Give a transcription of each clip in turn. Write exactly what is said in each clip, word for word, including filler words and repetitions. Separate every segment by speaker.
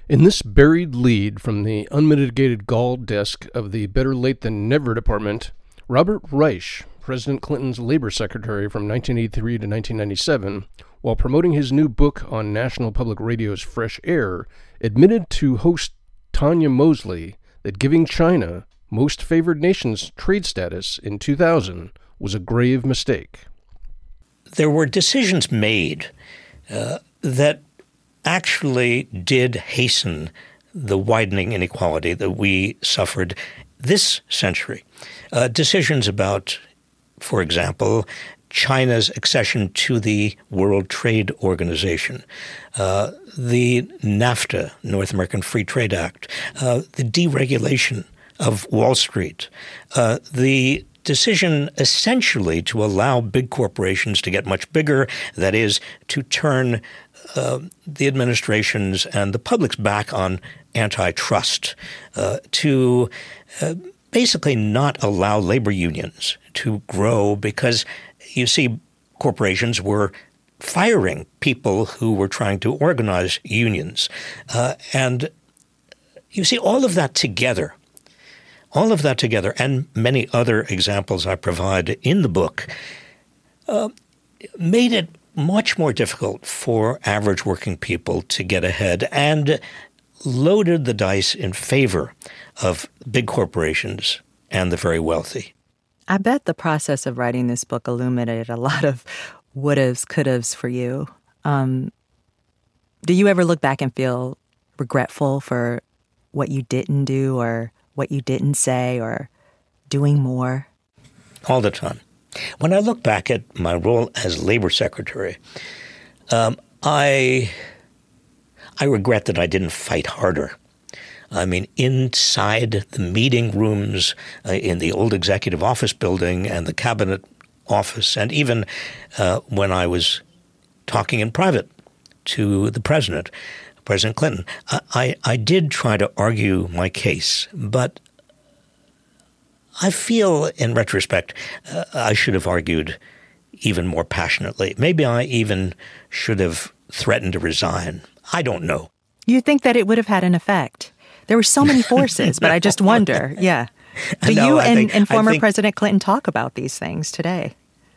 Speaker 1: In this buried lead from the unmitigated gall desk of the Better Late Than Never department, Robert Reich, President Clinton's labor secretary from nineteen eighty-three to nineteen ninety-seven, while promoting his new book on National Public Radio's Fresh Air, admitted to host Tanya Mosley that giving China Most Favored Nations trade status in two thousand was a grave mistake.
Speaker 2: There were decisions made uh, that actually did hasten the widening inequality that we suffered this century. Uh, decisions about, for example, China's accession to the World Trade Organization, uh, the NAFTA, North American Free Trade Act, uh, the deregulation of Wall Street, uh, the decision essentially to allow big corporations to get much bigger, that is, to turn uh, the administrations and the public's back on antitrust, uh, to uh, basically not allow labor unions to grow because, you see, corporations were firing people who were trying to organize unions. Uh, and you see, all of that together All of that together, and many other examples I provide in the book, uh, made it much more difficult for average working people to get ahead and loaded the dice in favor of big corporations and the very wealthy.
Speaker 3: I bet the process of writing this book illuminated a lot of would-haves, could-haves for you. Um, do you ever look back and feel regretful for what you didn't do or what you didn't say or doing more?
Speaker 2: All the time. When I look back at my role as labor secretary, um, I I regret that I didn't fight harder. I mean, inside the meeting rooms uh, in the old executive office building and the cabinet office, and even uh, when I was talking in private to the president, President Clinton, I, I did try to argue my case, but I feel in retrospect uh, I should have argued even more passionately. Maybe I even should have threatened to resign. I don't know.
Speaker 3: You think that it would have had an effect? There were so many forces, no. But I just wonder, yeah. Do no, you and, think, and former think, President Clinton talk about these things today?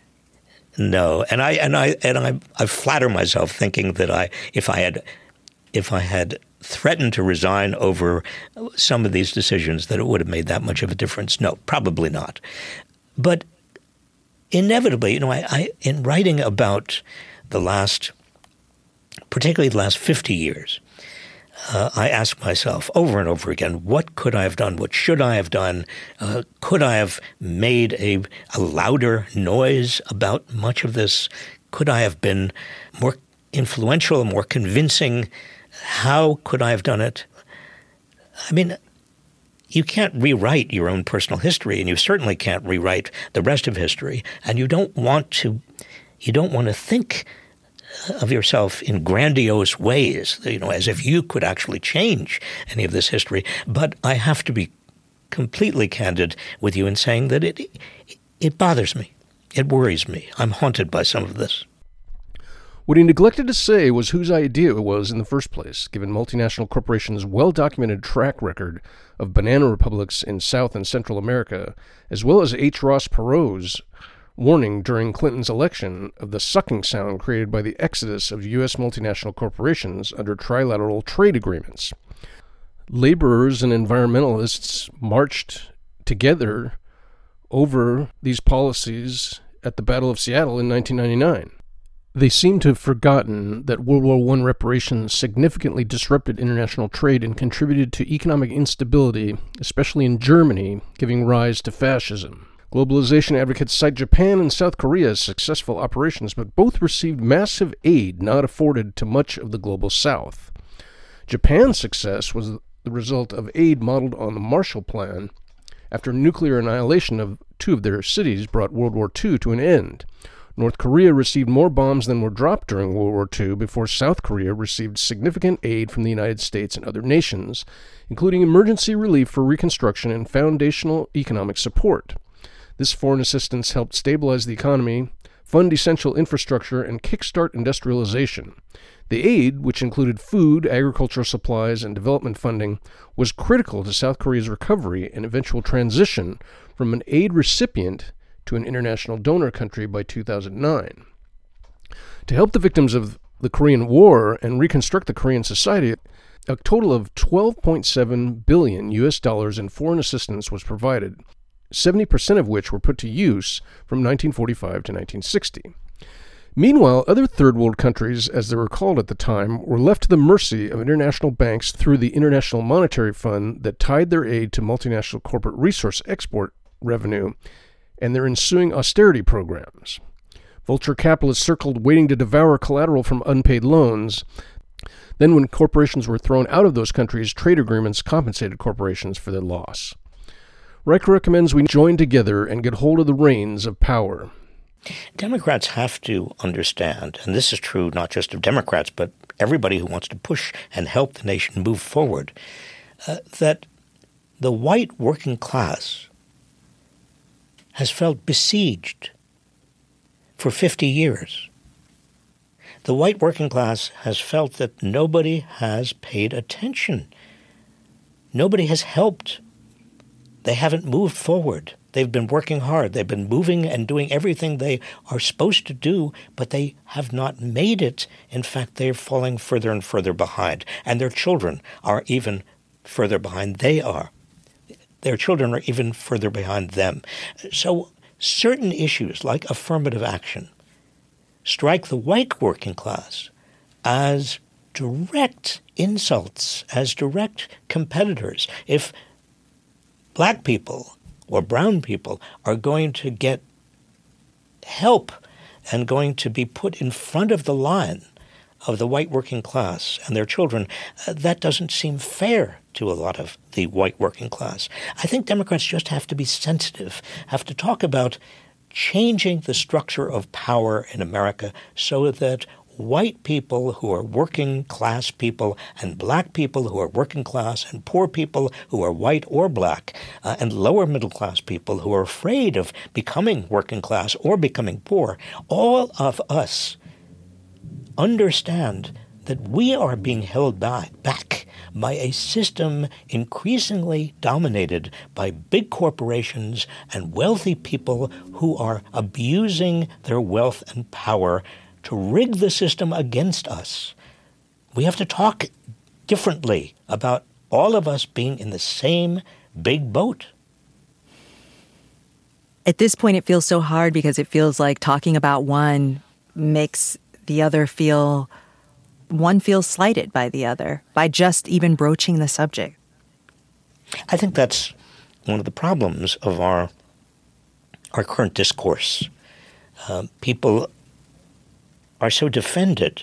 Speaker 2: No, and I and I and I, I flatter myself thinking that I if I had if I had threatened to resign over some of these decisions, that it would have made that much of a difference. No, probably not. But inevitably, you know, I, I in writing about the last, particularly the last fifty years, uh, I ask myself over and over again, what could I have done? What should I have done? Uh, could I have made a, a louder noise about much of this? Could I have been more influential, more convincing? How could I have done it? I mean, you can't rewrite your own personal history, and you certainly can't rewrite the rest of history. And you don't want to, you don't want to think of yourself in grandiose ways, you know, as if you could actually change any of this history. But I have to be completely candid with you in saying that it it bothers me, it worries me. I'm haunted by some of this.
Speaker 1: What he neglected to say was whose idea it was in the first place, given multinational corporations' well-documented track record of banana republics in South and Central America, as well as H. Ross Perot's warning during Clinton's election of the sucking sound created by the exodus of U S multinational corporations under trilateral trade agreements. Laborers and environmentalists marched together over these policies at the Battle of Seattle in nineteen ninety-nine. They seem to have forgotten that World War One reparations significantly disrupted international trade and contributed to economic instability, especially in Germany, giving rise to fascism. Globalization advocates cite Japan and South Korea as successful operations, but both received massive aid not afforded to much of the global South. Japan's success was the result of aid modeled on the Marshall Plan after nuclear annihilation of two of their cities brought World War Two to an end. North Korea received more bombs than were dropped during World War Two before South Korea received significant aid from the United States and other nations, including emergency relief for reconstruction and foundational economic support. This foreign assistance helped stabilize the economy, fund essential infrastructure, and kickstart industrialization. The aid, which included food, agricultural supplies, and development funding, was critical to South Korea's recovery and eventual transition from an aid recipient to an international donor country by two thousand nine. To help the victims of the Korean War and reconstruct the Korean society, a total of twelve point seven billion U S dollars in foreign assistance was provided, seventy percent of which were put to use from nineteen forty-five to nineteen sixty. Meanwhile, other Third World countries, as they were called at the time, were left to the mercy of international banks through the International Monetary Fund that tied their aid to multinational corporate resource export revenue and their ensuing austerity programs. Vulture capitalists circled waiting to devour collateral from unpaid loans. Then when corporations were thrown out of those countries, trade agreements compensated corporations for their loss. Riker recommends we join together and get hold of the reins of power.
Speaker 2: Democrats have to understand, and this is true not just of Democrats, but everybody who wants to push and help the nation move forward, uh, that the white working class has felt besieged for fifty years. The white working class has felt that nobody has paid attention. Nobody has helped. They haven't moved forward. They've been working hard. They've been moving and doing everything they are supposed to do, but they have not made it. In fact, they're falling further and further behind. And their children are even further behind they are. Their children are even further behind them. So certain issues like affirmative action strike the white working class as direct insults, as direct competitors. If black people or brown people are going to get help and going to be put in front of the line of the white working class and their children, uh, that doesn't seem fair to a lot of the white working class. I think Democrats just have to be sensitive, have to talk about changing the structure of power in America so that white people who are working class people and black people who are working class and poor people who are white or black uh, and lower middle class people who are afraid of becoming working class or becoming poor, all of us understand that we are being held back, back by a system increasingly dominated by big corporations and wealthy people who are abusing their wealth and power to rig the system against us. We have to talk differently about all of us being in the same big boat.
Speaker 3: At this point, it feels so hard because it feels like talking about one makes the other feel, one feels slighted by the other, by just even broaching the subject.
Speaker 2: I think that's one of the problems of our, our current discourse. Uh, people are so defended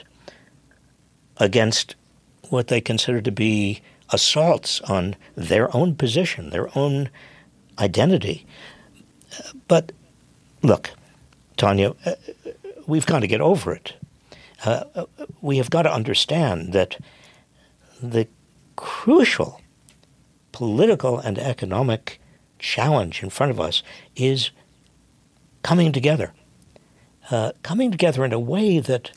Speaker 2: against what they consider to be assaults on their own position, their own identity. But look, Tanya, uh, we've got to get over it. Uh, we have got to understand that the crucial political and economic challenge in front of us is coming together. Uh, coming together in a way that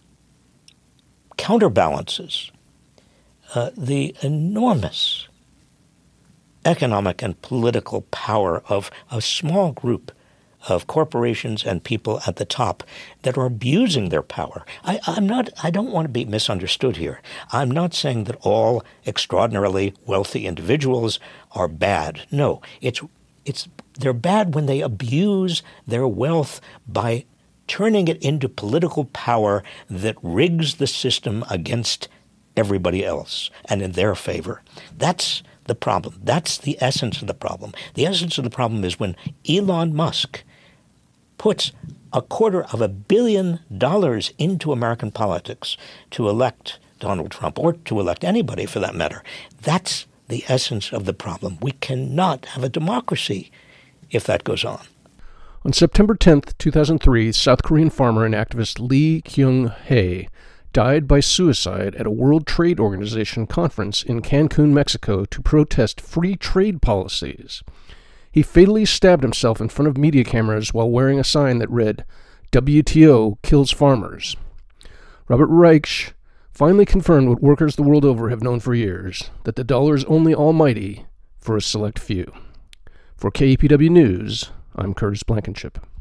Speaker 2: counterbalances uh, the enormous economic and political power of a small group of corporations and people at the top that are abusing their power. I, I'm not, I don't want to be misunderstood here. I'm not saying that all extraordinarily wealthy individuals are bad. No, it's, it's, they're bad when they abuse their wealth by turning it into political power that rigs the system against everybody else and in their favor. That's the problem. That's the essence of the problem. The essence of the problem is when Elon Musk puts a quarter of a billion dollars into American politics to elect Donald Trump or to elect anybody for that matter. That's the essence of the problem. We cannot have a democracy if that goes on.
Speaker 1: On September tenth, two thousand three, South Korean farmer and activist Lee Kyung-hae died by suicide at a World Trade Organization conference in Cancun, Mexico, to protest free trade policies. He fatally stabbed himself in front of media cameras while wearing a sign that read, W T O kills farmers. Robert Reich finally confirmed what workers the world over have known for years, that the dollar is only almighty for a select few. For K E P W News, I'm Curtis Blankenship.